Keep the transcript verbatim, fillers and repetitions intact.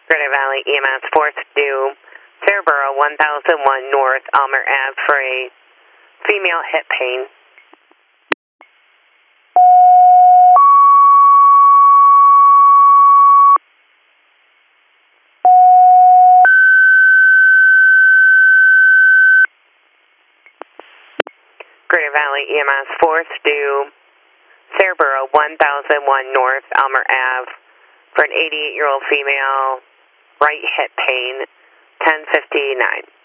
Greater Valley E M S fourth due Fairborough one thousand one North Elmer Ave for a female hip pain. Greater Valley E M S fourth due Fairborough one thousand one North Elmer Ave for an eighty-eight-year-old female, right hip pain, ten fifty-nine.